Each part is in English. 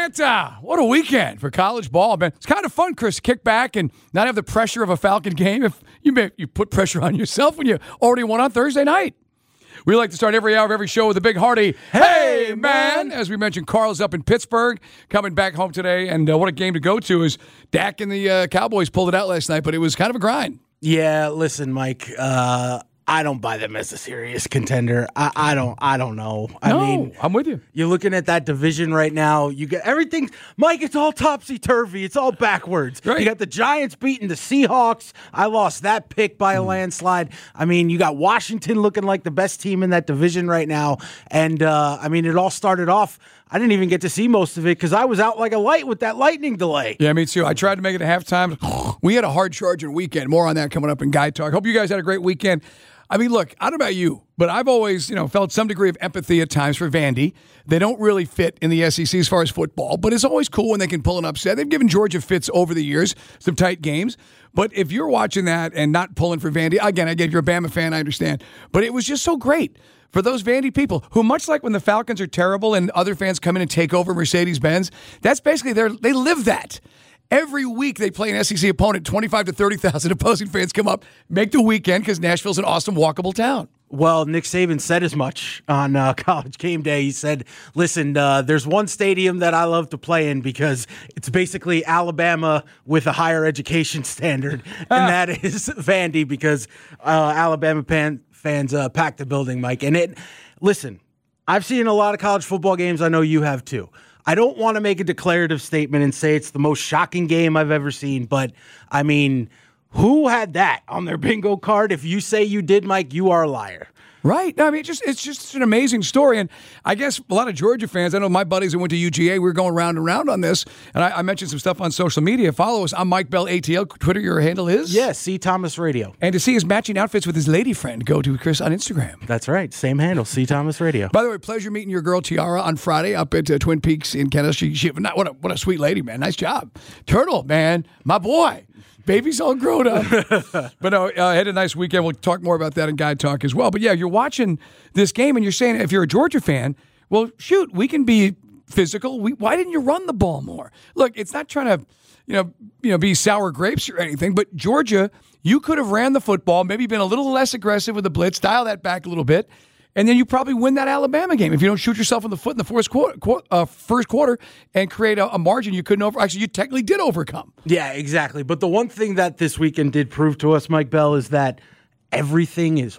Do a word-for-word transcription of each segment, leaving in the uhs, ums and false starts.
Atlanta. What a weekend for college ball, man. It's kind of fun, Chris, to kick back and not have the pressure of a Falcon game. If you may, you put pressure on yourself when you already won on Thursday night. We like to start every hour of every show with a big hearty, hey, man. As we mentioned, Carl's up in Pittsburgh, coming back home today. And uh, what a game to go to. Is Dak and the uh, Cowboys pulled it out last night, but it was kind of a grind. Yeah, listen, Mike, uh, I don't buy them as a serious contender. I, I don't I don't know. I no, mean, I'm with you. You're looking at that division right now. You get everything, Mike, it's all topsy-turvy. It's all backwards. Right. You got the Giants beating the Seahawks. I lost that pick by a mm. landslide. I mean, you got Washington looking like the best team in that division right now. And, uh, I mean, it all started off, I didn't even get to see most of it because I was out like a light with that lightning delay. Yeah, me too. I tried to make it at halftime. We had a hard charging weekend. More on that coming up in Guy Talk. Hope you guys had a great weekend. I mean, look, I don't know about you, but I've always, you know, felt some degree of empathy at times for Vandy. They don't really fit in the S E C as far as football, but it's always cool when they can pull an upset. They've given Georgia fits over the years, some tight games. But if you're watching that and not pulling for Vandy, again, I get you're a Bama fan, I understand. But it was just so great for those Vandy people who, much like when the Falcons are terrible and other fans come in and take over Mercedes-Benz, that's basically their, they live that. Every week they play an S E C opponent, twenty-five to thirty thousand opposing fans come up, make the weekend because Nashville's an awesome, walkable town. Well, Nick Saban said as much on uh, College Game Day. He said, listen, uh, there's one stadium that I love to play in because it's basically Alabama with a higher education standard, and that is Vandy because uh, Alabama pan- fans uh, pack the building, Mike. And it, listen, I've seen a lot of college football games. I know you have too. I don't want to make a declarative statement and say it's the most shocking game I've ever seen, but I mean, who had that on their bingo card? If you say you did, Mike, you are a liar. Right. I mean, it's just, it's just an amazing story. And I guess a lot of Georgia fans, I know my buddies that went to U G A, we were going round and round on this. And I, I mentioned some stuff on social media. Follow us. I'm Mike Bell, A T L. Twitter, your handle is? Yes, C. Thomas Radio. And to see his matching outfits with his lady friend, go to Chris on Instagram. That's right. Same handle, C. Thomas Radio. By the way, pleasure meeting your girl, Tiara, on Friday up at uh, Twin Peaks in Canada. She, she, not, what, a, what a sweet lady, man. Nice job. Turtle, man. My boy. Baby's all grown up. But no, I uh, had a nice weekend. We'll talk more about that in Guy Talk as well. But yeah, you're watching this game and you're saying, if you're a Georgia fan, well, shoot, we can be physical. We, why didn't you run the ball more? Look, it's not trying to, you know, you know, be sour grapes or anything, but Georgia, you could have ran the football, maybe been a little less aggressive with the blitz, dial that back a little bit, and then you probably win that Alabama game if you don't shoot yourself in the foot in the first quarter, uh, first quarter and create a, a margin you couldn't over. Actually, you technically did overcome. Yeah, exactly. But the one thing that this weekend did prove to us, Mike Bell, is that everything is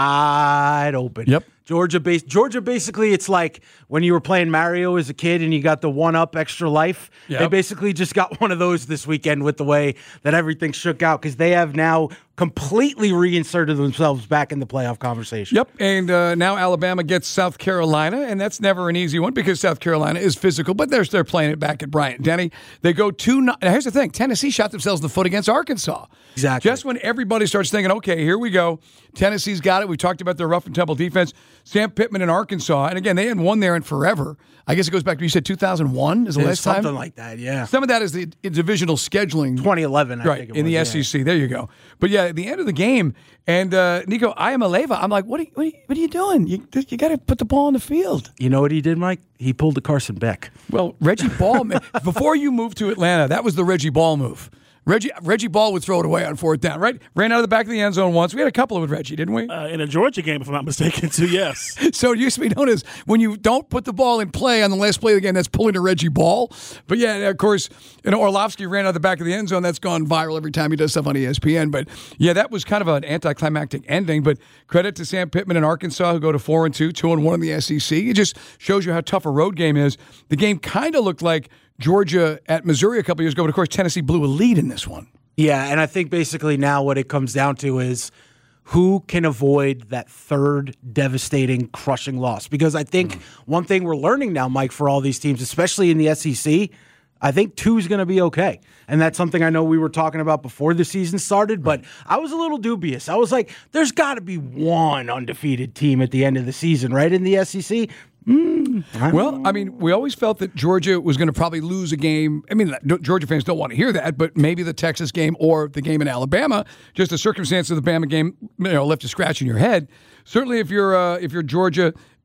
wide open. Yep. Georgia base Georgia basically, it's like when you were playing Mario as a kid and you got the one up extra life. Yep. They basically just got one of those this weekend with the way that everything shook out because they have now completely reinserted themselves back in the playoff conversation. Yep, and uh, now Alabama gets South Carolina, and that's never an easy one because South Carolina is physical, but they're, they're playing it back at Bryant-Denny. They go two. Now, here's the thing. Tennessee shot themselves in the foot against Arkansas. Exactly. Just when everybody starts thinking, okay, here we go. Tennessee's got it. We talked about their rough and tumble defense. Sam Pittman in Arkansas, and again, they hadn't won there in forever. I guess it goes back to, you said two thousand one is the yeah, last time? Something like that, yeah. Some of that is the divisional scheduling. twenty eleven, I right, think it was. in the yeah. S E C. There you go. But yeah, at the end of the game, and uh, Nico Iamaleava, I'm like, what are you, what are you, what are you doing? You, you got to put the ball on the field. You know what he did, Mike? He pulled the Carson Beck. Well, Reggie Ball, man, before you moved to Atlanta, that was the Reggie Ball move. Reggie Reggie Ball would throw it away on fourth down, right? Ran out of the back of the end zone once. We had a couple with Reggie, didn't we? Uh, in a Georgia game, if I'm not mistaken, too, yes. So it used to be known as when you don't put the ball in play on the last play of the game, that's pulling a Reggie Ball. But yeah, of course, you know, Orlovsky ran out of the back of the end zone. That's gone viral every time he does stuff on E S P N. But yeah, that was kind of an anticlimactic ending. But credit to Sam Pittman in Arkansas, who go to four and two, two and one in the S E C. It just shows you how tough a road game is. The game kind of looked like Georgia at Missouri a couple years ago, but of course Tennessee blew a lead in this one. Yeah, and I think basically now what it comes down to is who can avoid that third devastating, crushing loss. Because I think mm-hmm. one thing we're learning now, Mike, for all these teams, especially in the S E C, I think two is going to be okay. And that's something I know we were talking about before the season started, but I was a little dubious. I was like, there's got to be one undefeated team at the end of the season, right, in the S E C? Mm, I well, I mean, we always felt that Georgia was going to probably lose a game. I mean, Georgia fans don't want to hear that, but maybe the Texas game or the game in Alabama, just the circumstance of the Bama game, you know, left a scratch in your head. Certainly, if you're uh, if you're Georgia,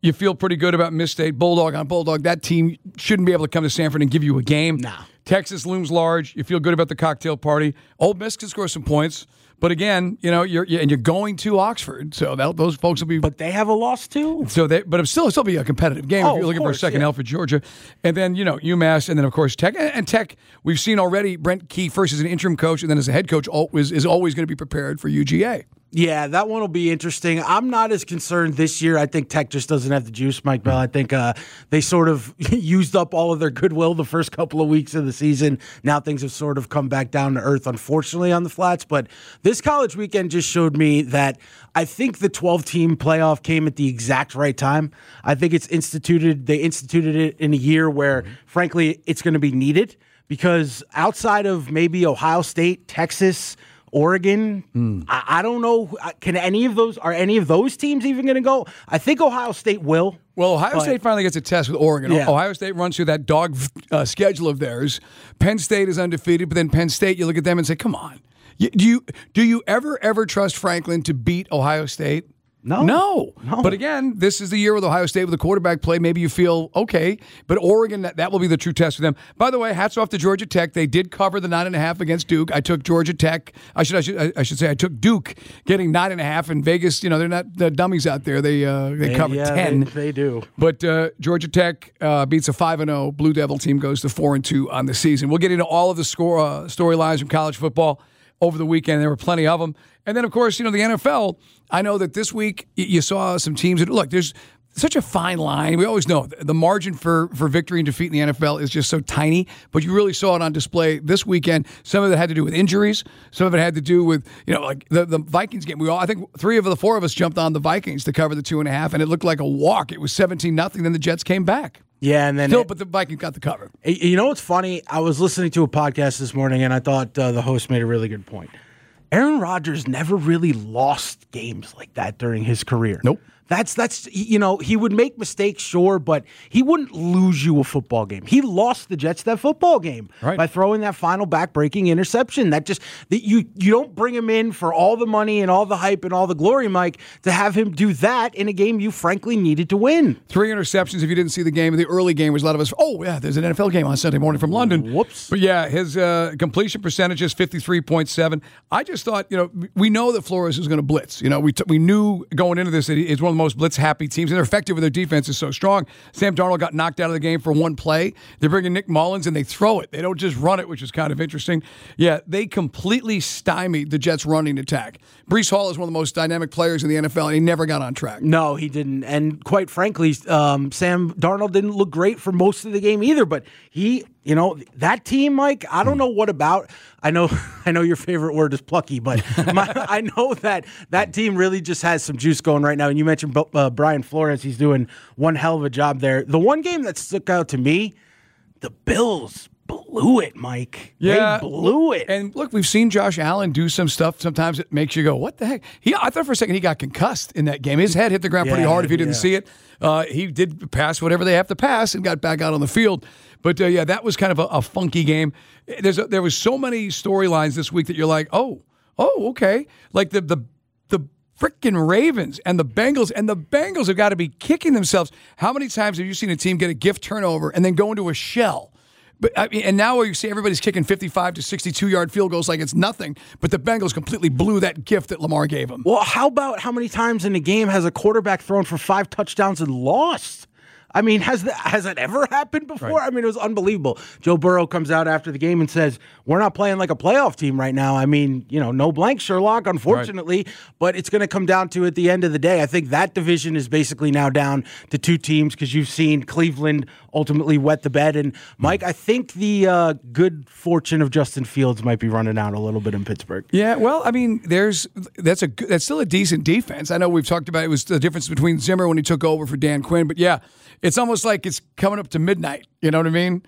You feel pretty good about Miss State, Bulldog on Bulldog. That team shouldn't be able to come to Sanford and give you a game. No. Texas looms large. You feel good about the cocktail party. Ole Miss can score some points. But again, you know, you're, you're and you're going to Oxford, so that, those folks will be. But they have a loss too. So they, but it'll still still be a competitive game Oh, if you're looking of course, for a second yeah. L for Georgia, and then you know UMass, and then of course Tech and, and Tech. We've seen already Brent Key first as an interim coach, and then as a head coach, is is always going to be prepared for U G A. Yeah, that one will be interesting. I'm not as concerned this year. I think Tech just doesn't have the juice, Mike Bell. I think uh, they sort of used up all of their goodwill the first couple of weeks of the season. Now things have sort of come back down to earth, unfortunately, on the flats. But this college weekend just showed me that I think the twelve-team playoff came at the exact right time. I think it's instituted. They instituted it in a year where, frankly, it's going to be needed because outside of maybe Ohio State, Texas, Oregon, mm. I, I don't know. Can any of those, are any of those teams even going to go? I think Ohio State will. Well, Ohio but, State finally gets a test with Oregon. Yeah. Ohio State runs through that dog uh, schedule of theirs. Penn State is undefeated, but then Penn State, you look at them and say, come on. You, do you do you ever, ever trust Franklin to beat Ohio State? No. no. No. But again, this is the year with Ohio State with the quarterback play. Maybe you feel okay. But Oregon, that, that will be the true test for them. By the way, hats off to Georgia Tech. They did cover the nine and a half against Duke. I took Georgia Tech. I should I should I should say I took Duke getting nine and a half in Vegas. You know, they're not the dummies out there. They uh, they, they covered yeah, ten. They, they do. But uh, Georgia Tech uh, beats a five and zero Blue Devil team, goes to four and two on the season. We'll get into all of the score uh, storylines from college football over the weekend. There were plenty of them. And then, of course, you know, the N F L, I know that this week you saw some teams that, look, there's such a fine line. We always know the margin for, for victory and defeat in the N F L is just so tiny, but you really saw it on display this weekend. Some of it had to do with injuries. Some of it had to do with, you know, like the, the Vikings game. We all, I think three of the four of us jumped on the Vikings to cover the two and a half, and it looked like a walk. It was seventeen nothing. Then the Jets came back. Yeah, and then Still, it, but the Vikings got the cover. You know what's funny? I was listening to a podcast this morning, and I thought uh, the host made a really good point. Aaron Rodgers never really lost games like that during his career. Nope. That's, that's you know, he would make mistakes, sure, but he wouldn't lose you a football game. He lost the Jets that football game right. by throwing that final back-breaking interception. That just that you you don't bring him in for all the money and all the hype and all the glory, Mike, to have him do that in a game you frankly needed to win. Three interceptions if you didn't see the game. The early game was a lot of us, oh, yeah, there's an N F L game on Sunday morning from London. Whoops. But, yeah, his uh, completion percentage is fifty-three point seven. I just thought, you know, we know that Flores is going to blitz. You know, we, t- we knew going into this that he's one of the most blitz-happy teams. And they're effective with their defense is so strong. Sam Darnold got knocked out of the game for one play. They're bringing Nick Mullins, and they throw it. They don't just run it, which is kind of interesting. Yeah, they completely stymied the Jets' running attack. Breece Hall is one of the most dynamic players in the N F L, and he never got on track. No, he didn't. And quite frankly, um, Sam Darnold didn't look great for most of the game either. But he, you know, that team, Mike, I don't know what about. I know I know your favorite word is plucky, but my, I know that that team really just has some juice going right now. And you mentioned uh, Brian Flores. He's doing one hell of a job there. The one game that stuck out to me, the Bills blew it, Mike. Yeah, they blew it. And look, we've seen Josh Allen do some stuff. Sometimes it makes you go, "What the heck?" He, I thought for a second he got concussed in that game. His head hit the ground pretty Yeah, hard. If you didn't yeah. see it, uh, he did pass whatever they have to pass and got back out on the field. But uh, yeah, that was kind of a, a funky game. There's a, there was so many storylines this week that you're like, "Oh, oh, okay." Like the the the freaking Ravens and the Bengals, and the Bengals have got to be kicking themselves. How many times have you seen a team get a gift turnover and then go into a shell? But I mean, and now you see everybody's kicking fifty-five to sixty-two yard field goals like it's nothing, but the Bengals completely blew that gift that Lamar gave them. Well, how about how many times in a game has a quarterback thrown for five touchdowns and lost? I mean, has that, has that ever happened before? Right. I mean, it was unbelievable. Joe Burrow comes out after the game and says, we're not playing like a playoff team right now. I mean, you know, no blank, Sherlock, unfortunately, right. But it's going to come down to at the end of the day. I think that division is basically now down to two teams because you've seen Cleveland ultimately wet the bed. And, Mike, I think the uh, good fortune of Justin Fields might be running out a little bit in Pittsburgh. Yeah, well, I mean, there's that's a that's still a decent defense. I know we've talked about it was the difference between Zimmer when he took over for Dan Quinn, but yeah, it's almost like it's coming up to midnight. You know what I mean?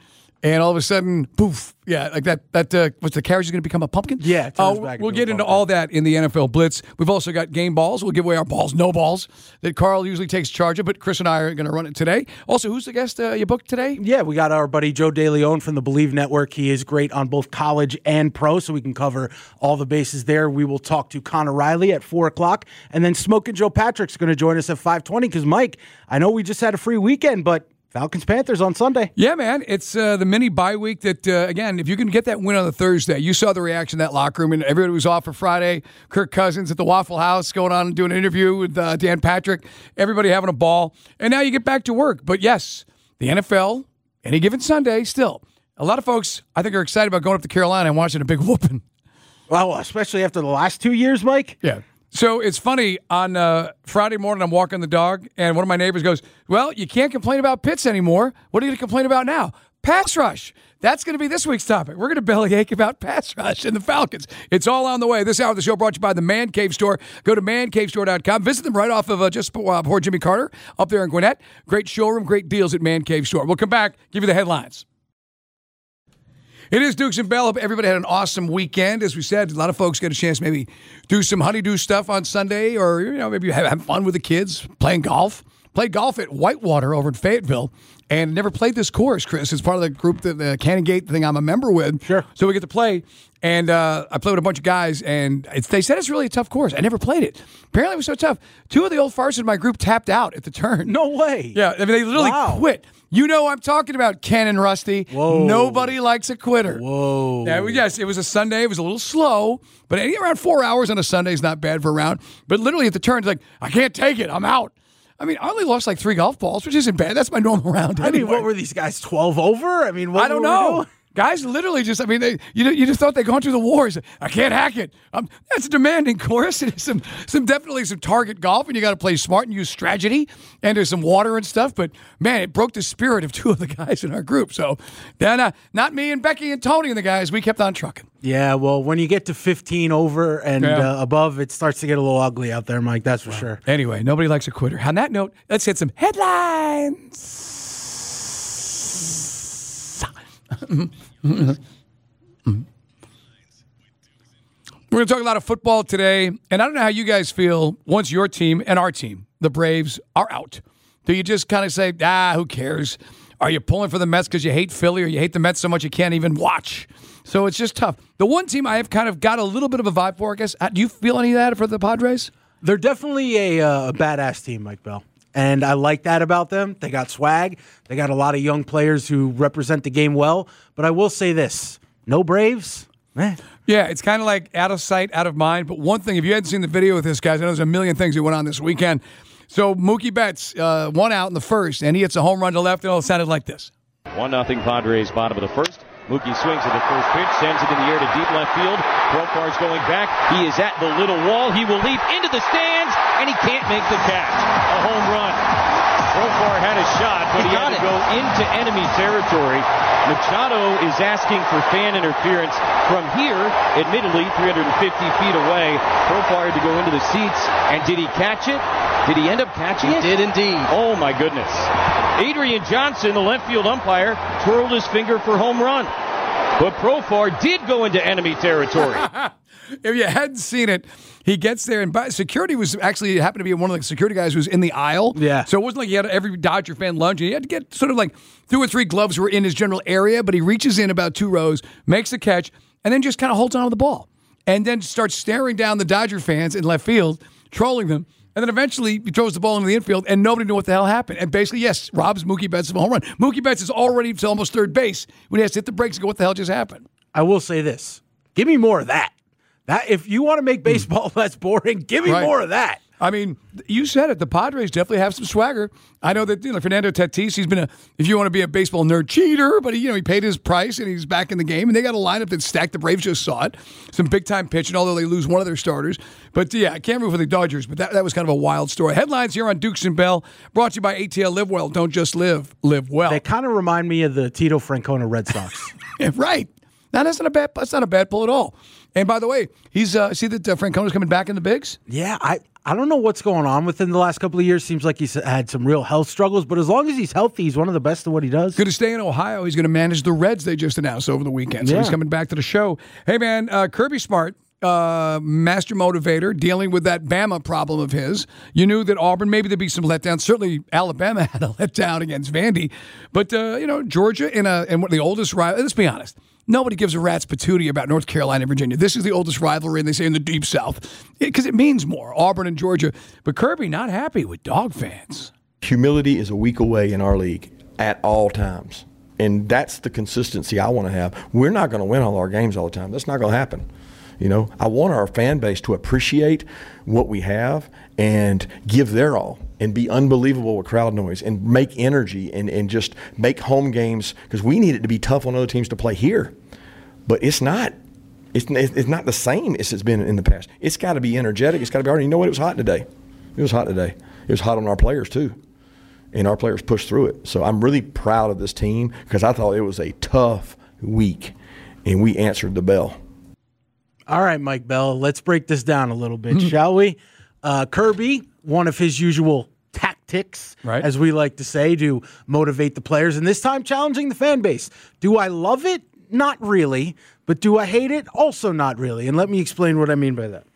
and all of a sudden, poof, yeah, like that, that uh, what's the carriage is going to become a pumpkin? Yeah, it turns uh, back We'll into get a into pumpkin. all that in the N F L Blitz. We've also got game balls. We'll give away our balls, no balls, that Carl usually takes charge of, but Chris and I are going to run it today. Also, who's the guest uh, you booked today? Yeah, we got our buddy Joe DeLeon from the Believe Network. He is great on both college and pro, so we can cover all the bases there. We will talk to Connor Riley at four o'clock, and then Smoking Joe Patrick's going to join us at five twenty because, Mike, I know we just had a free weekend, but Falcons-Panthers on Sunday. Yeah, man. It's uh, the mini bye week that, uh, again, if you can get that win on the Thursday, you saw the reaction in that locker room, and everybody was off for Friday. Kirk Cousins at the Waffle House going on and doing an interview with uh, Dan Patrick. Everybody having a ball. And now you get back to work. But, yes, the N F L, any given Sunday, still. A lot of folks, I think, are excited about going up to Carolina and watching a big whooping. Well, especially after the last two years, Mike. Yeah. So it's funny, on uh, Friday morning, I'm walking the dog, and one of my neighbors goes, well, you can't complain about Pitts anymore. What are you going to complain about now? Pass rush. That's going to be this week's topic. We're going to bellyache about pass rush and the Falcons. It's all on the way. This hour of the show brought to you by the Man Cave Store. Go to man cave store dot com. Visit them right off of uh, just uh, before Jimmy Carter up there in Gwinnett. Great showroom, great deals at Man Cave Store. We'll come back, give you the headlines. It is Dukes and Bell. Hope everybody had an awesome weekend. As we said, a lot of folks get a chance to maybe do some honeydew stuff on Sunday, or you know maybe have, have fun with the kids, playing golf. Played golf at Whitewater over in Fayetteville, and never played this course, Chris. It's part of the group, that the Cannon Gate thing I'm a member with. Sure. So we get to play, and uh, I played with a bunch of guys, and it's, they said it's really a tough course. I never played it. Apparently it was so tough. Two of the old farts in my group tapped out at the turn. No way. Yeah, I mean, they literally Wow. quit. You know I'm talking about, Ken and Rusty. Whoa. Nobody likes a quitter. Whoa. Yeah, well, yes, it was a Sunday. It was a little slow, but any around four hours on a Sunday is not bad for a round. But literally at the turn, it's like, I can't take it. I'm out. I mean, I only lost like three golf balls, which isn't bad. That's my normal round. I mean, anyway. what were these guys, twelve over? I mean, what I don't were we know. doing? Guys literally just, I mean, they, you, you just thought they'd gone through the wars. I can't hack it. Um, that's a demanding course. It is some, some definitely some target golf, and you got to play smart and use strategy, and there's some water and stuff. But, man, it broke the spirit of two of the guys in our group. So, then, uh, not me and Becky and Tony and the guys. We kept on trucking. Yeah, well, when you get to fifteen over and Yeah. uh, above, it starts to get a little ugly out there, Mike. That's for sure. Anyway, nobody likes a quitter. On that note, let's hit some headlines. We're going to talk a lot of football today, and I don't know how you guys feel once your team and our team, the Braves, are out. Do you just kind of say, ah, who cares? Are you pulling for the Mets because you hate Philly, or you hate the Mets so much you can't even watch? So it's just tough. The one team I have kind of got a little bit of a vibe for, I guess, do you feel any of that for the Padres? They're definitely a, uh, a badass team, Mike Bell. And I like that about them. They got swag. They got a lot of young players who represent the game well. But I will say this, no Braves, man. Yeah, it's kind of like out of sight, out of mind. But one thing, if you hadn't seen the video with this, guys, I know there's a million things that went on this weekend. So Mookie Betts, uh, one out in the first, and he hits a home run to left, and it all sounded like this. one nothing Padres, bottom of the first. Mookie swings at the first pitch, sends it in the air to deep left field. Profar's going back. He is at the little wall. He will leap into the stands, and he can't make the catch. A home run. Profar had a shot, but he, he had to it. go into enemy territory. Machado is asking for fan interference from here, admittedly three hundred fifty feet away. Profar had to go into the seats, and did he catch it? Did he end up catching he it? He did indeed. Oh, my goodness. Adrian Johnson, the left field umpire, twirled his finger for home run. But Profar did go into enemy territory. If you hadn't seen it, he gets there, and by, security was actually happened to be one of the security guys who was in the aisle. Yeah. So it wasn't like he had every Dodger fan lunch. He had to get sort of like two or three gloves were in his general area, but he reaches in about two rows, makes the catch, and then just kind of holds on to the ball. And then starts staring down the Dodger fans in left field, trolling them. And then eventually he throws the ball into the infield, and nobody knew what the hell happened. And basically, yes, robs Mookie Betts of a home run. Mookie Betts is already to almost third base when he has to hit the brakes and go, what the hell just happened? I will say this. Give me more of that. That if you want to make baseball less boring, give me Right. more of that. I mean, you said it. The Padres definitely have some swagger. I know that you know Fernando Tatis. He's been a, if you want to be a baseball nerd, cheater, but he, you know he paid his price and he's back in the game. And they got a lineup that's stacked. The Braves just saw it. Some big time pitching, although they lose one of their starters. But yeah, I can't root for the Dodgers. But that, that was kind of a wild story. Headlines here on Dukes and Bell, brought to you by A T L Live Well. Don't just live, live well. They kind of remind me of the Tito Francona Red Sox. Yeah, right. Now that's not a bad. That's not a bad pull at all. And by the way, he's uh, see that uh, Francona's coming back in the bigs? Yeah, I, I don't know what's going on with him the last couple of years. Seems like he's had some real health struggles, but as long as he's healthy, he's one of the best at what he does. Going to stay in Ohio. He's going to manage the Reds they just announced over the weekend. So Yeah. he's coming back to the show. Hey, man, uh, Kirby Smart, uh, master motivator, dealing with that Bama problem of his. You knew that Auburn, maybe there'd be some letdown. Certainly Alabama had a letdown against Vandy. But, uh, you know, Georgia in, a, in one of the oldest rivals. Let's be honest. Nobody gives a rat's patootie about North Carolina and Virginia. This is the oldest rivalry, and they say in the Deep South, because it, it means more, Auburn and Georgia. But Kirby not happy with dog fans. Humility is a week away in our league at all times, and that's the consistency I want to have. We're not going to win all our games all the time. That's not going to happen. You know, I want our fan base to appreciate what we have and give their all and be unbelievable with crowd noise and make energy and, and just make home games, because we need it to be tough on other teams to play here. But it's not. It's, it's not the same as it's been in the past. It's got to be energetic. It's got to be hard. You know what? It was hot today. It was hot today. It was hot on our players too. And our players pushed through it. So I'm really proud of this team because I thought it was a tough week, and we answered the bell. All right, Mike Bell, let's break this down a little bit, shall we? Uh, Kirby, one of his usual tactics, right, as we like to say, to motivate the players, and this time challenging the fan base. Do I love it? Not really. But do I hate it? Also not really. And let me explain what I mean by that.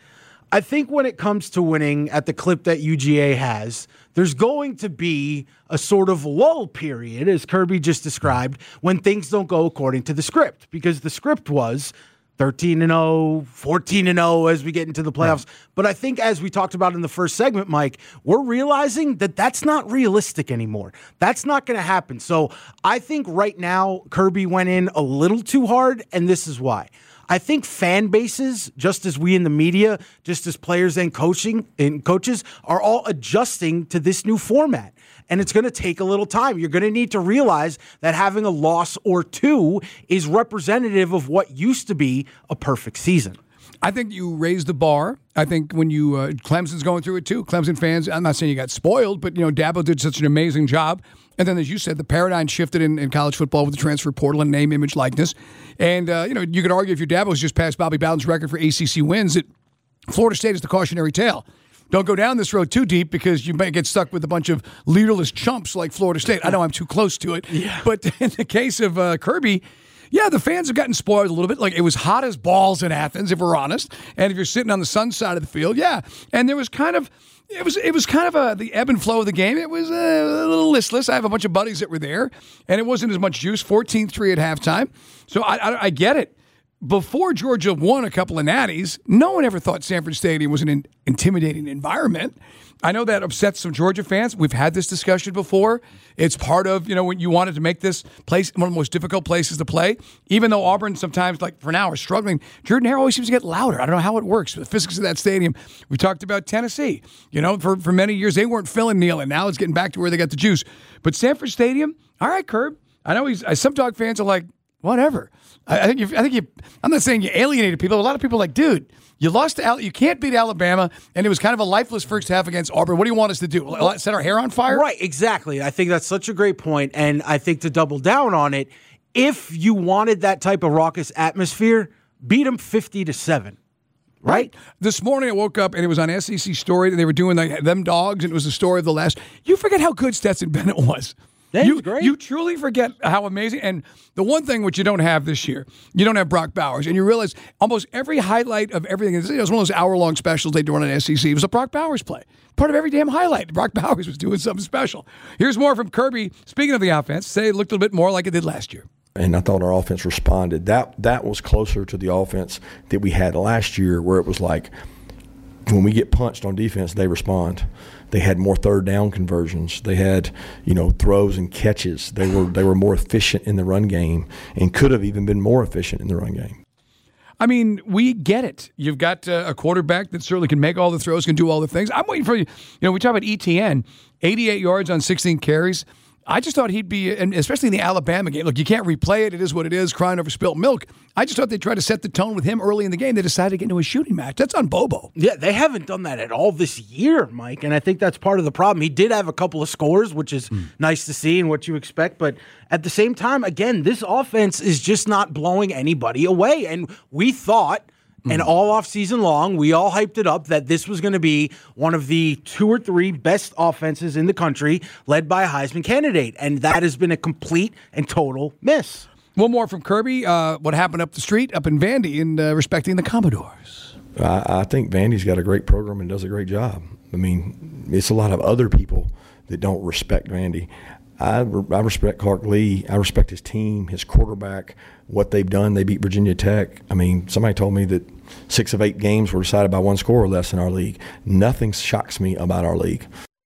I think when it comes to winning at the clip that U G A has, there's going to be a sort of lull period, as Kirby just described, when things don't go according to the script. Because the script was thirteen and oh, fourteen and oh as we get into the playoffs. Right. But I think, as we talked about in the first segment, Mike, we're realizing that that's not realistic anymore. That's not going to happen. So I think right now Kirby went in a little too hard, and this is why. I think fan bases, just as we in the media, just as players and coaching and coaches, are all adjusting to this new format. And it's going to take a little time. You're going to need to realize that having a loss or two is representative of what used to be a perfect season. I think you raised the bar. I think when you uh, Clemson's going through it too. Clemson fans, I'm not saying you got spoiled, but you know Dabo did such an amazing job. And then, as you said, the paradigm shifted in, in college football with the transfer portal and name, image, likeness. And uh, you know you could argue if your Dabo's just passed Bobby Bowden's record for A C C wins, that Florida State is the cautionary tale. Don't go down this road too deep because you may get stuck with a bunch of leaderless chumps like Florida State. I know I'm too close to it. Yeah. But in the case of uh, Kirby, yeah, the fans have gotten spoiled a little bit. Like, it was hot as balls in Athens, if we're honest. And if you're sitting on the sun side of the field, yeah. And there was kind of, it was it was kind of a, the ebb and flow of the game. It was a little listless. I have a bunch of buddies that were there, and it wasn't as much juice. fourteen three at halftime. So I, I, I get it. Before Georgia won a couple of natties, no one ever thought Sanford Stadium was an in- intimidating environment. I know that upsets some Georgia fans. We've had this discussion before. It's part of, you know, when you wanted to make this place one of the most difficult places to play. Even though Auburn sometimes, like for now, are struggling, Jordan-Hare always seems to get louder. I don't know how it works. The physics of that stadium. We talked about Tennessee. You know, for, for many years, they weren't filling Neyland. Now it's getting back to where they got the juice. But Sanford Stadium, all right, Curb. I know he's some dog fans are like, whatever. I, I think you. I think you. I'm not saying you alienated people. A lot of people are like, dude, you lost to Al. You can't beat Alabama, and it was kind of a lifeless first half against Auburn. What do you want us to do? Set our hair on fire? Right. Exactly. I think that's such a great point, and I think to double down on it, if you wanted that type of raucous atmosphere, beat them fifty to seven. Right? This morning I woke up and it was on S E C Story, and they were doing like them dogs, and it was the story of the last. You forget how good Stetson Bennett was. That you, was great. You truly forget how amazing. And the one thing which you don't have this year, you don't have Brock Bowers. And you realize almost every highlight of everything, it was one of those hour-long specials they do on an S E C. It was a Brock Bowers play. Part of every damn highlight. Brock Bowers was doing something special. Here's more from Kirby. Speaking of the offense, say it looked a little bit more like it did last year. And I thought our offense responded. That that was closer to the offense that we had last year, where it was like when we get punched on defense, they respond. They had more third down conversions. They had, you know, throws and catches. They were they were more efficient in the run game and could have even been more efficient in the run game. I mean, we get it. You've got uh, a quarterback that certainly can make all the throws, can do all the things. I'm waiting for you. You know, we talk about E T N, eighty-eight yards on sixteen carries. I just thought he'd be, and especially in the Alabama game. Look, you can't replay it. It is what it is, crying over spilt milk. I just thought they'd try to set the tone with him early in the game. They decided to get into a shooting match. That's on Bobo. Yeah, they haven't done that at all this year, Mike, and I think that's part of the problem. He did have a couple of scores, which is mm. nice to see and what you expect, but at the same time, again, this offense is just not blowing anybody away, and we thought, and all off season long, we all hyped it up that this was going to be one of the two or three best offenses in the country, led by a Heisman candidate, and that has been a complete and total miss. One more from Kirby. Uh, what happened up the street, up in Vandy, and uh, respecting the Commodores? I, I think Vandy's got a great program and does a great job. I mean, it's a lot of other people that don't respect Vandy. I, I respect Clark Lee. I respect his team, his quarterback, what they've done. They beat Virginia Tech. I mean, somebody told me that six of eight games were decided by one score or less in our league. Nothing shocks me about our league.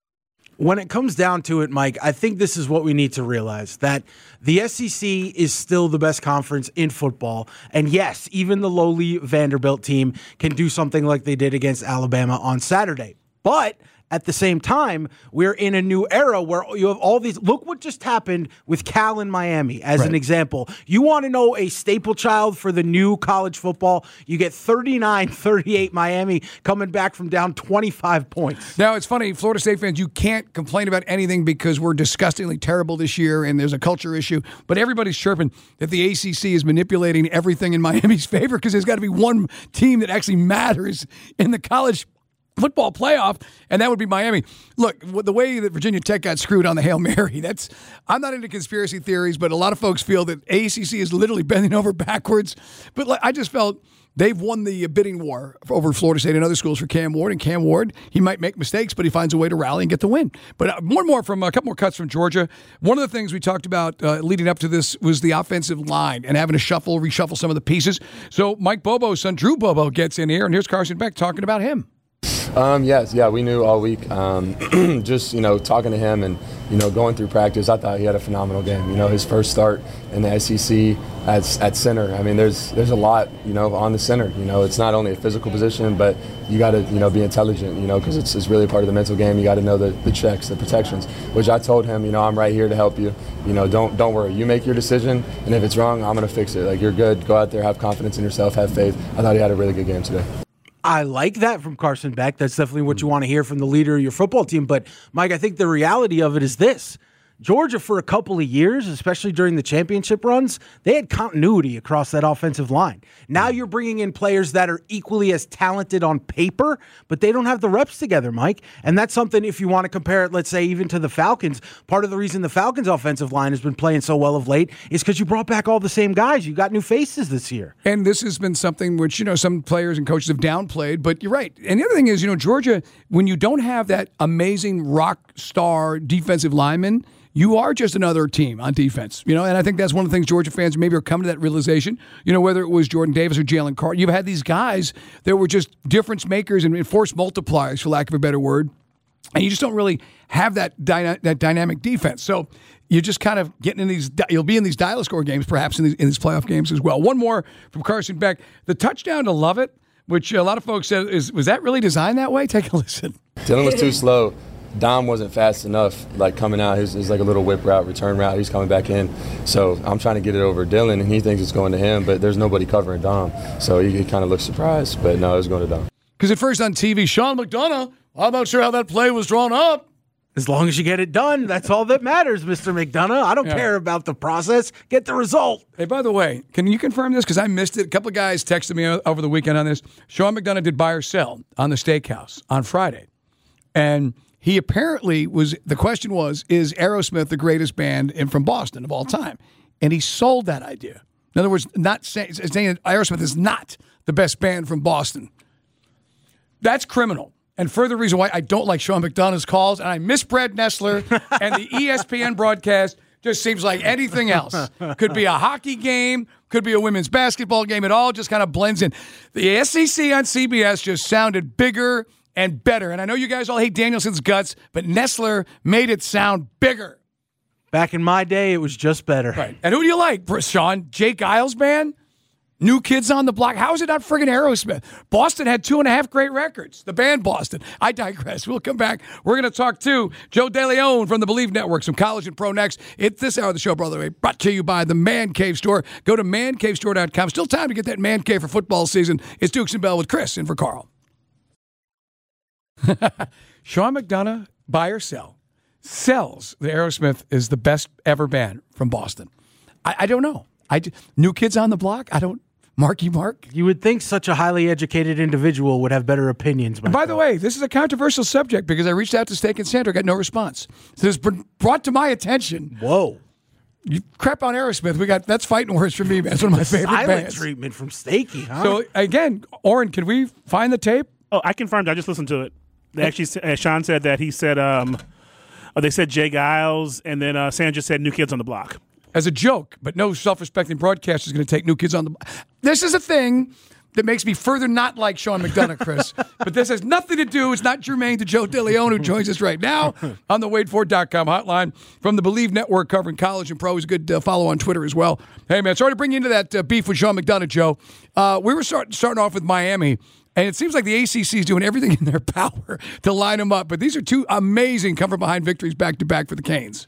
When it comes down to it, Mike, I think this is what we need to realize, that the S E C is still the best conference in football. And yes, even the lowly Vanderbilt team can do something like they did against Alabama on Saturday. But at the same time, we're in a new era where you have all these. Look what just happened with Cal in Miami as right. an example. You want to know a staple child for the new college football? You get thirty-nine thirty-eight Miami coming back from down twenty-five points. Now, it's funny, Florida State fans, you can't complain about anything because we're disgustingly terrible this year and there's a culture issue. But everybody's chirping that the A C C is manipulating everything in Miami's favor because there's got to be one team that actually matters in the college football playoff, and that would be Miami. Look, the way that Virginia Tech got screwed on the Hail Mary, that's I'm not into conspiracy theories, but a lot of folks feel that A C C is literally bending over backwards. But like, I just felt they've won the bidding war over Florida State and other schools for Cam Ward. And Cam Ward, he might make mistakes, but he finds a way to rally and get the win. But uh, more and more from a couple more cuts from Georgia. One of the things we talked about uh, leading up to this was the offensive line and having to shuffle, reshuffle some of the pieces. So Mike Bobo's son, Drew Bobo, gets in here, and here's Carson Beck talking about him. Um, yes, yeah, we knew all week. Um, just, you know, talking to him and, you know, going through practice, I thought he had a phenomenal game. You know, his first start in the S E C at, at center. I mean, there's there's a lot, you know, on the center. You know, it's not only a physical position, but you got to, you know, be intelligent, you know, because it's, it's really part of the mental game. You got to know the, the checks, the protections, which I told him, you know, I'm right here to help you. You know, don't don't worry. You make your decision, and if it's wrong, I'm going to fix it. Like, you're good. Go out there, have confidence in yourself, have faith. I thought he had a really good game today. I like that from Carson Beck. That's definitely what you want to hear from the leader of your football team. But, Mike, I think the reality of it is this. Georgia, for a couple of years, especially during the championship runs, they had continuity across that offensive line. Now you're bringing in players that are equally as talented on paper, but they don't have the reps together, Mike. And that's something, if you want to compare it, let's say, even to the Falcons, part of the reason the Falcons' offensive line has been playing so well of late is because you brought back all the same guys. You got new faces this year. And this has been something which, you know, some players and coaches have downplayed, but you're right. And the other thing is, you know, Georgia, when you don't have that amazing rock star defensive lineman, you are just another team on defense, you know, and I think that's one of the things Georgia fans maybe are coming to that realization, you know, whether it was Jordan Davis or Jalen Carter. You've had these guys that were just difference makers and force multipliers, for lack of a better word, and you just don't really have that dyna- that dynamic defense. So you're just kind of getting in these, you'll be in these dial-a-score games, perhaps in these, in these playoff games as well. One more from Carson Beck. The touchdown to Lovett, which a lot of folks said, is was that really designed that way? Take a listen. Dylan was too slow. Dom wasn't fast enough, like coming out. He's, he's like a little whip route, return route. He's coming back in. So I'm trying to get it over Dylan, and he thinks it's going to him, but there's nobody covering Dom. So he, he kind of looks surprised, but no, it was going to Dom. Because at first on T V, Sean McDonough, I'm not sure how that play was drawn up. As long as you get it done, that's all that matters, Mister McDonough. I don't yeah. care about the process. Get the result. Hey, by the way, can you confirm this? Because I missed it. A couple of guys texted me over the weekend on this. Sean McDonough did buy or sell on the Steakhouse on Friday. And he apparently was, the question was, is Aerosmith the greatest band in, from Boston of all time? And he sold that idea. In other words, not say, saying that Aerosmith is not the best band from Boston. That's criminal. And further reason why I don't like Sean McDonough's calls, and I miss Brad Nessler, and the E S P N broadcast just seems like anything else. Could be a hockey game, could be a women's basketball game. It all just kind of blends in. The S E C on C B S just sounded bigger and better. And I know you guys all hate Danielson's guts, but Nessler made it sound bigger. Back in my day, it was just better. Right. And who do you like, Sean? Jake Giles band? New Kids on the Block. How is it not friggin' Aerosmith? Boston had two and a half great records. The band Boston. I digress. We'll come back. We're going to talk to Joe DeLeon from the Believe Network, some college and pro next. It's this hour of the show, by the way, brought to you by the Man Cave Store. Go to man cave store dot com. Still time to get that man cave for football season. It's Dukes and Bell with Chris and for Carl. Sean McDonough, buy or sell, sells the Aerosmith is the best ever band from Boston. I, I don't know. I New Kids on the Block. I don't. Marky Mark. You would think such a highly educated individual would have better opinions. And by the way, this is a controversial subject because I reached out to Steak and Sandra, got no response. So it's been brought to my attention. Whoa. You crap on Aerosmith. We got that's fighting words for me, man. It's one of my favorite Silent bands. Treatment from Stakey, huh? So again, Oren, can we find the tape? Oh, I confirmed. I just listened to it. They actually, uh, Sean said that he said, um, oh, they said Jay Giles, and then uh, Sandra said New Kids on the Block. As a joke, but no self-respecting broadcaster is going to take New Kids on the Block. This is a thing that makes me further not like Sean McDonough, Chris. But this has nothing to do. It's not germane to Joe DeLeon, who joins us right now on the Wade Ford dot com hotline from the Believe Network covering college and pro. He's a good uh, follow on Twitter as well. Hey, man, sorry to bring you into that uh, beef with Sean McDonough, Joe. Uh, we were start, starting off with Miami, and it seems like the A C C is doing everything in their power to line them up. But these are two amazing come-from-behind victories back-to-back for the Canes.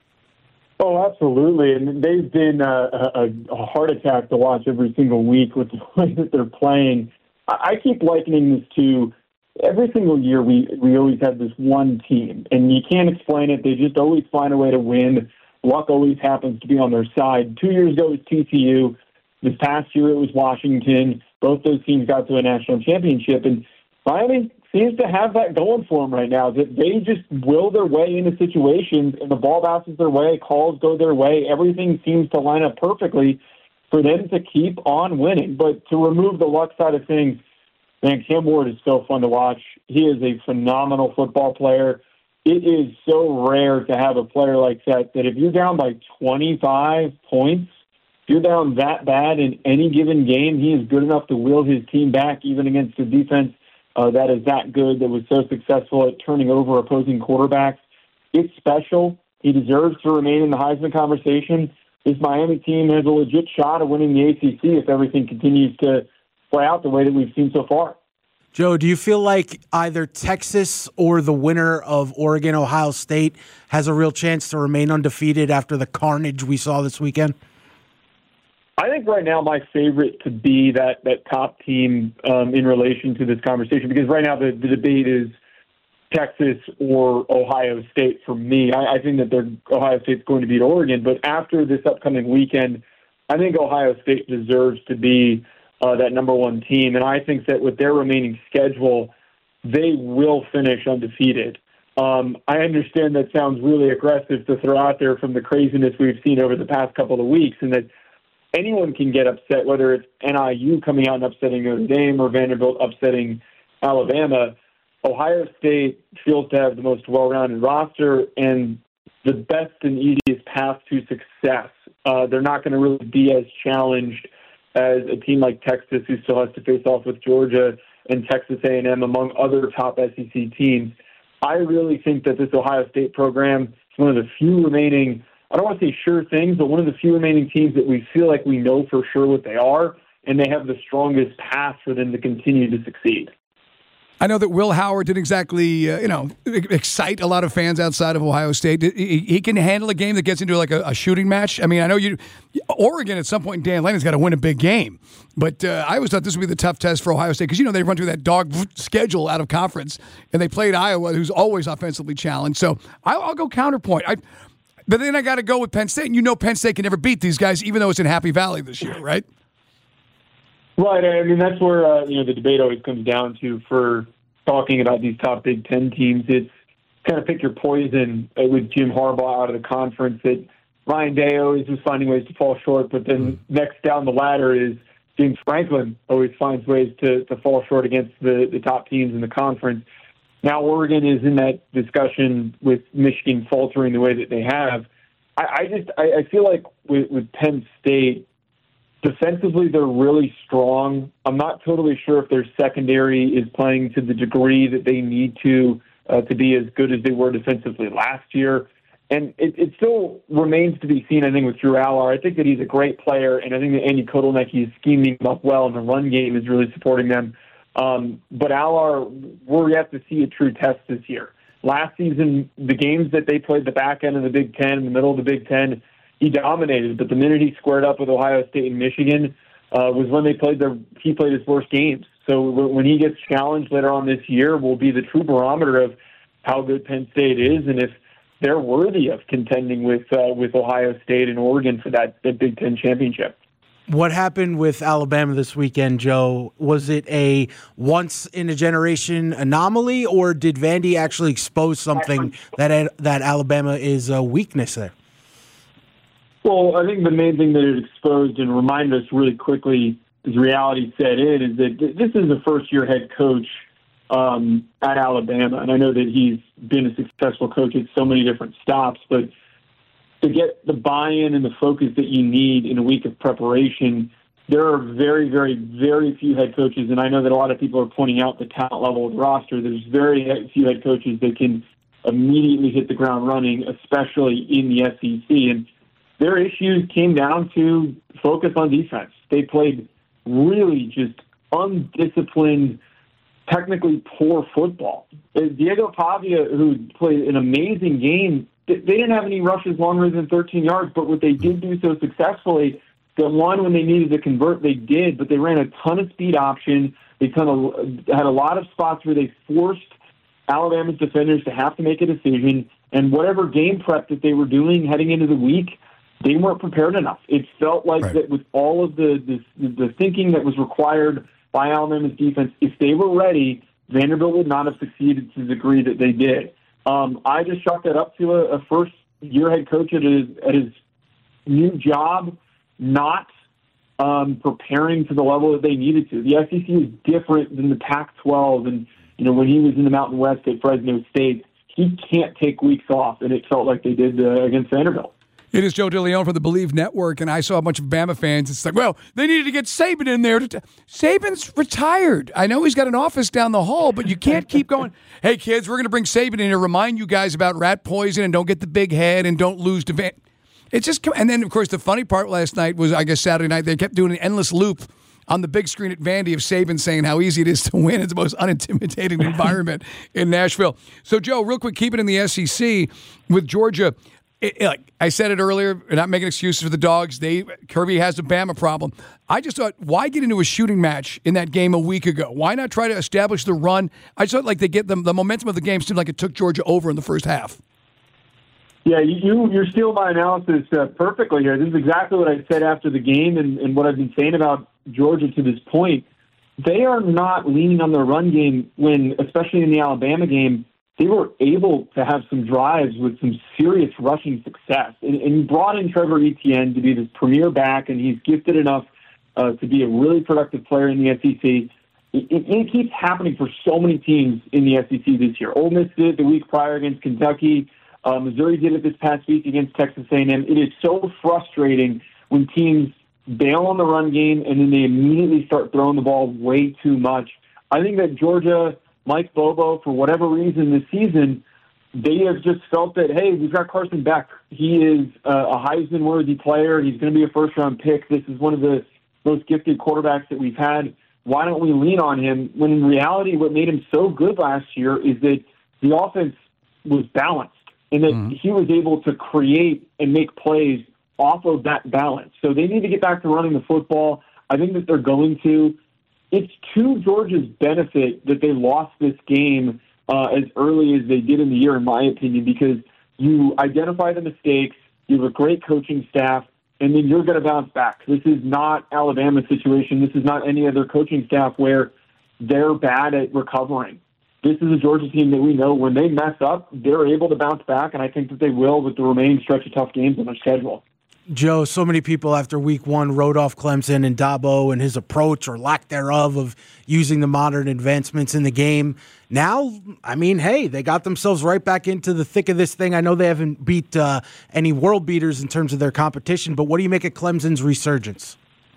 Oh, absolutely. And they've been a, a, a heart attack to watch every single week with the way that they're playing. I keep likening this to every single year we, we always have this one team, and you can't explain it. They just always find a way to win. Luck always happens to be on their side. Two years ago it was T C U. This past year it was Washington. Both those teams got to a national championship, and Miami seems to have that going for them right now, that they just will their way into situations, and the ball bounces their way, calls go their way. Everything seems to line up perfectly for them to keep on winning. But to remove the luck side of things, man, Cam Ward is so fun to watch. He is a phenomenal football player. It is so rare to have a player like that, that if you're down by twenty-five points, if you're down that bad in any given game, he is good enough to will his team back, even against the defense Uh, that is that good, that was so successful at turning over opposing quarterbacks. It's special. He deserves to remain in the Heisman conversation. This Miami team has a legit shot of winning the A C C if everything continues to play out the way that we've seen so far. Joe, do you feel like either Texas or the winner of Oregon-Ohio State has a real chance to remain undefeated after the carnage we saw this weekend? I think right now my favorite to be that, that top team um, in relation to this conversation, because right now the, the debate is Texas or Ohio State for me. I, I think that they're, Ohio State's going to beat Oregon, but after this upcoming weekend, I think Ohio State deserves to be uh, that number one team, and I think that with their remaining schedule, they will finish undefeated. Um, I understand that sounds really aggressive to throw out there from the craziness we've seen over the past couple of weeks, and that anyone can get upset, whether it's N I U coming out and upsetting Notre Dame or Vanderbilt upsetting Alabama. Ohio State feels to have the most well-rounded roster and the best and easiest path to success. Uh, they're not going to really be as challenged as a team like Texas, who still has to face off with Georgia and Texas A and M, among other top S E C teams. I really think that this Ohio State program is one of the few remaining, I don't want to say sure things, but one of the few remaining teams that we feel like we know for sure what they are, and they have the strongest path for them to continue to succeed. I know that Will Howard didn't exactly, uh, you know, excite a lot of fans outside of Ohio State. He, he can handle a game that gets into like a, a shooting match. I mean, I know you, Oregon at some point in Dan Lanning's got to win a big game, but uh, I always thought this would be the tough test for Ohio State because you know they run through that dog schedule out of conference, and they played Iowa, who's always offensively challenged. So I'll, I'll go counterpoint. I, but then I got to go with Penn State, and you know Penn State can never beat these guys, even though it's in Happy Valley this year, right? Right. I mean, that's where uh, you know the debate always comes down to for talking about these top Big Ten teams. It's kind of pick your poison uh, with Jim Harbaugh out of the conference. That Ryan Day always is finding ways to fall short, but then next down the ladder is James Franklin always finds ways to, to fall short against the, the top teams in the conference. Now Oregon is in that discussion with Michigan faltering the way that they have. I, I just I, I feel like with, with Penn State, defensively, they're really strong. I'm not totally sure if their secondary is playing to the degree that they need to uh, to be as good as they were defensively last year. And it, it still remains to be seen, I think, with Drew Allar. I think that he's a great player, and I think that Andy Kotelnicki is scheming him up well, and the run game is really supporting them. Um, but Allar, we're yet to see a true test this year. Last season, the games that they played the back end of the Big Ten, in the middle of the Big Ten, he dominated. But the minute he squared up with Ohio State and Michigan uh, was when they played their he played his worst games. So when he gets challenged later on this year, will be the true barometer of how good Penn State is, and if they're worthy of contending with uh, with Ohio State and Oregon for that, that Big Ten championship. What happened with Alabama this weekend, Joe? Was it a once-in-a-generation anomaly, or did Vandy actually expose something that that Alabama is a weakness there? Well, I think the main thing that it exposed and reminded us really quickly, as reality set in, is that this is a first-year head coach um, at Alabama, and I know that he's been a successful coach at so many different stops, but to get the buy-in and the focus that you need in a week of preparation, there are very, very, very few head coaches, and I know that a lot of people are pointing out the talent level of the roster. There's very few head coaches that can immediately hit the ground running, especially in the S E C. And their issues came down to focus on defense. They played really just undisciplined, technically poor football. Diego Pavia, who played an amazing game, they didn't have any rushes longer than thirteen yards, but what they did do so successfully, the one when they needed to convert, they did, but they ran a ton of speed option. They kind of had a lot of spots where they forced Alabama's defenders to have to make a decision, and whatever game prep that they were doing heading into the week, they weren't prepared enough. It felt like right. that with all of the, the the thinking that was required by Alabama's defense, if they were ready, Vanderbilt would not have succeeded to the degree that they did. Um, I just chalked that up to a, a first-year head coach at his, at his new job, not um, preparing to the level that they needed to. The S E C is different than the Pac twelve, and you know when he was in the Mountain West at Fresno State, he can't take weeks off, and it felt like they did uh, against Vanderbilt. It is Joe DeLeon from the Believe Network, and I saw a bunch of Bama fans. It's like, well, they needed to get Saban in there. To t-. Saban's retired. I know he's got an office down the hall, but you can't keep going, hey, kids, we're going to bring Saban in here, remind you guys about rat poison and don't get the big head and don't lose to Van. It's just, and then, of course, the funny part last night was, I guess, Saturday night, they kept doing an endless loop on the big screen at Vandy of Saban saying how easy it is to win. It's the most unintimidating environment in Nashville. So, Joe, real quick, keep it in the S E C with Georgia. It, like I said it earlier, we're not making excuses for the dogs. They Kirby has a Bama problem. I just thought, why get into a shooting match in that game a week ago? Why not try to establish the run? I just thought like they get them the momentum of the game seemed like it took Georgia over in the first half. Yeah, you you're stealing my analysis uh, perfectly here. This is exactly what I said after the game, and, and what I've been saying about Georgia to this point. They are not leaning on their run game when, especially in the Alabama game, they were able to have some drives with some serious rushing success. And, and you brought in Trevor Etienne to be this premier back, and he's gifted enough uh, to be a really productive player in the S E C. It, it, it keeps happening for so many teams in the S E C this year. Ole Miss did it the week prior against Kentucky. Uh, Missouri did it this past week against Texas A and M. It is so frustrating when teams bail on the run game and then they immediately start throwing the ball way too much. I think that Georgia, Mike Bobo, for whatever reason this season, they have just felt that, hey, we've got Carson Beck. He is a Heisman-worthy player. He's going to be a first-round pick. This is one of the most gifted quarterbacks that we've had. Why don't we lean on him? When in reality, what made him so good last year is that the offense was balanced and that mm-hmm. he was able to create and make plays off of that balance. So they need to get back to running the football. I think that they're going to. It's to Georgia's benefit that they lost this game uh, as early as they did in the year, in my opinion, because you identify the mistakes, you have a great coaching staff, and then you're going to bounce back. This is not Alabama's situation. This is not any other coaching staff where they're bad at recovering. This is a Georgia team that we know when they mess up, they're able to bounce back, and I think that they will with the remaining stretch of tough games on their schedule. Joe, so many people after week one wrote off Clemson and Dabo and his approach or lack thereof of using the modern advancements in the game. Now, I mean, hey, they got themselves right back into the thick of this thing. I know they haven't beat uh, any world beaters in terms of their competition, but what do you make of Clemson's resurgence?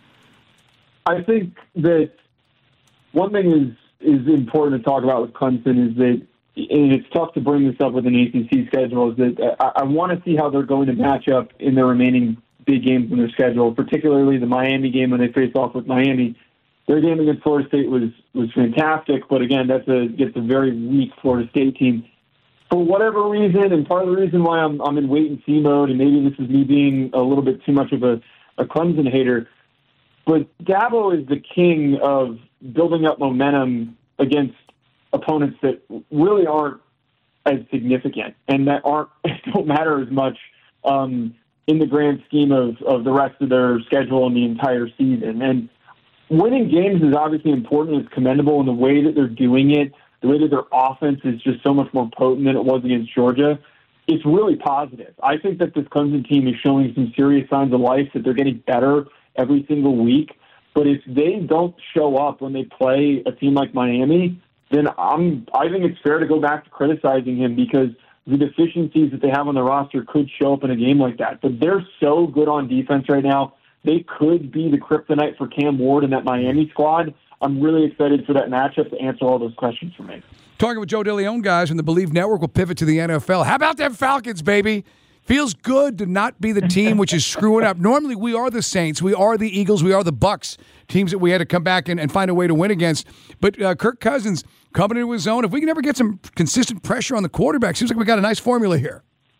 I think that one thing is is important to talk about with Clemson is that and it's tough to bring this up with an A C C schedule, is that I, I want to see how they're going to match up in their remaining big games in their schedule, particularly the Miami game when they face off with Miami. Their game against Florida State was was fantastic, but again, that's a gets a very weak Florida State team. For whatever reason, and part of the reason why I'm I'm in wait and see mode, and maybe this is me being a little bit too much of a, a Clemson hater, but Dabo is the king of building up momentum against opponents that really aren't as significant and that aren't don't matter as much um, in the grand scheme of, of the rest of their schedule and the entire season. And winning games is obviously important. It's commendable in the way that they're doing it, the way that their offense is just so much more potent than it was against Georgia. It's really positive. I think that this Clemson team is showing some serious signs of life, that they're getting better every single week. But if they don't show up when they play a team like Miami, then I'm, I think it's fair to go back to criticizing him, because the deficiencies that they have on the roster could show up in a game like that. But they're so good on defense right now. They could be the kryptonite for Cam Ward in that Miami squad. I'm really excited for that matchup to answer all those questions for me. Talking with Joe DeLeon, guys, from the Believe Network. We'll pivot to the N F L. How about them Falcons, baby? Feels good to not be the team which is screwing up. Normally, we are the Saints, we are the Eagles, we are the Bucks, teams that we had to come back and, and find a way to win against. But uh, Kirk Cousins coming into his own. If we can ever get some consistent pressure on the quarterback, seems like we got a nice formula here.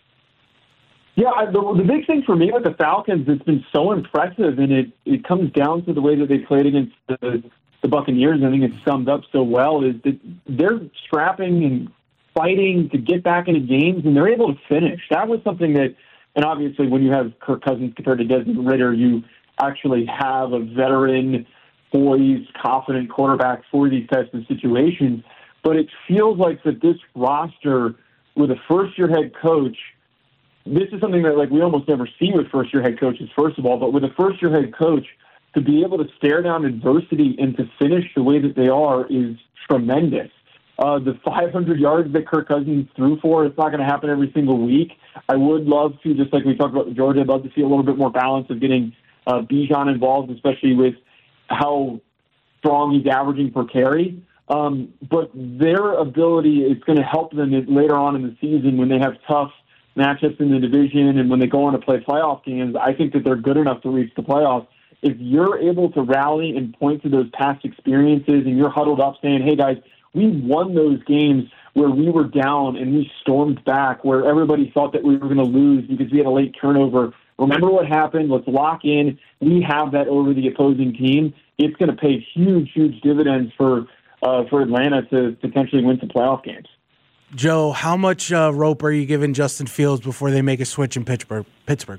Yeah, I, the, the big thing for me with the Falcons, it's been so impressive, and it, it comes down to the way that they played against the, the Buccaneers. I think it's summed up so well, is that they're strapping and fighting to get back into games, and they're able to finish. That was something that, and obviously when you have Kirk Cousins compared to Desmond Ridder, you actually have a veteran, poised, confident quarterback for these types of situations. But it feels like that this roster with a first-year head coach, this is something that like we almost never see with first-year head coaches, first of all, but with a first-year head coach, to be able to stare down adversity and to finish the way that they are is tremendous. Uh, the five hundred yards that Kirk Cousins threw for, it's not going to happen every single week. I would love to, just like we talked about with Georgia, I'd love to see a little bit more balance of getting uh, Bijan involved, especially with how strong he's averaging per carry. Um, but their ability is going to help them later on in the season when they have tough matchups in the division and when they go on to play playoff games. I think that they're good enough to reach the playoffs. If you're able to rally and point to those past experiences and you're huddled up saying, hey, guys, we won those games where we were down and we stormed back, where everybody thought that we were going to lose because we had a late turnover. Remember what happened. Let's lock in. We have that over the opposing team. It's going to pay huge, huge dividends for uh, for Atlanta to potentially win some playoff games. Joe, how much uh, rope are you giving Justin Fields before they make a switch in Pittsburgh? Pittsburgh.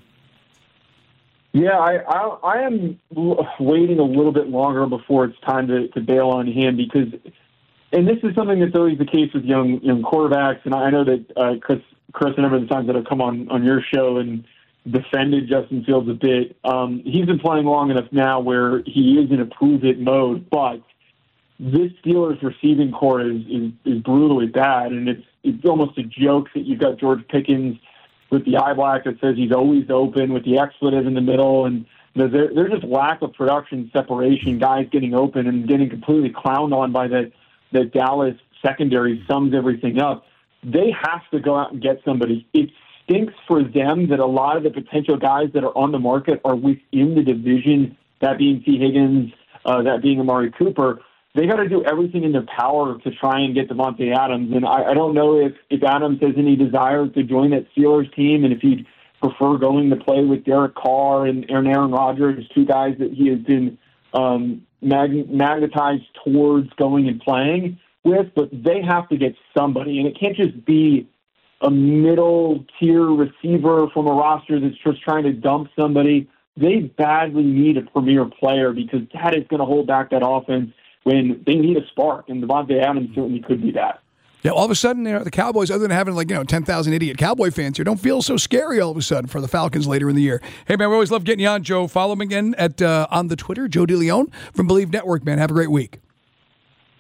Yeah, I, I I am waiting a little bit longer before it's time to, to bail on him, because, and this is something that's always the case with young young quarterbacks, and I know that uh, Chris, Chris, a number of the times that I've come on, on your show and defended Justin Fields a bit, um, he's been playing long enough now where he is in a prove-it mode, but this Steelers receiving core is, is, is brutally bad, and it's it's almost a joke that you've got George Pickens with the eye black that says he's always open, with the expletive in the middle, and you know, there, there's just lack of production separation, guys getting open and getting completely clowned on by the, the Dallas secondary sums everything up. They have to go out and get somebody. It stinks for them that a lot of the potential guys that are on the market are within the division, that being T. Higgins, uh, that being Amari Cooper. They got to do everything in their power to try and get Devontae Adams. And I, I don't know if, if Adams has any desire to join that Steelers team, and if he'd prefer going to play with Derek Carr and Aaron Rodgers, two guys that he has been um, mag- magnetized towards going and playing with. But they have to get somebody, and it can't just be a middle-tier receiver from a roster that's just trying to dump somebody. They badly need a premier player, because that is going to hold back that offense when they need a spark, and Devontae Adams certainly could be that. Yeah, all of a sudden, you know, the Cowboys, other than having like you know ten thousand idiot Cowboy fans here, don't feel so scary all of a sudden for the Falcons later in the year. Hey man, we always love getting you on, Joe. Follow him again at uh, on the Twitter, Joe DeLeon from Believe Network. Man, have a great week.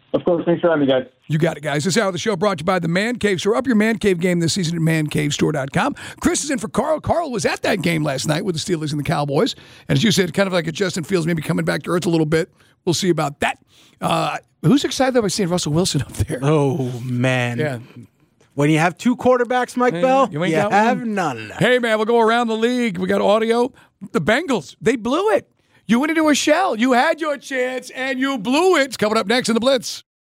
Of course. Thanks for having me, guys. You got it, guys. This hour of the show brought to you by the Man Cave Store. Up your Man Cave game this season at man cave store dot com. Chris is in for Carl. Carl was at that game last night with the Steelers and the Cowboys. And as you said, kind of like a Justin Fields maybe coming back to earth a little bit. We'll see about that. Uh, who's excited about seeing Russell Wilson up there? Oh, man. Yeah. When you have two quarterbacks, Mike Hey, Bell, you you, ain't got have one? none. Hey, man, we'll go around the league. We got audio. The Bengals, they blew it. You went into a shell. You had your chance, and you blew it. It's coming up next in the Blitz.